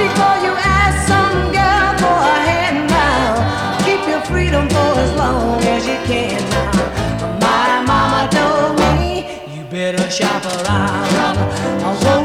before you ask some girl for a hand now. Keep your freedom for as long as you can now. My mama told me you better shop around.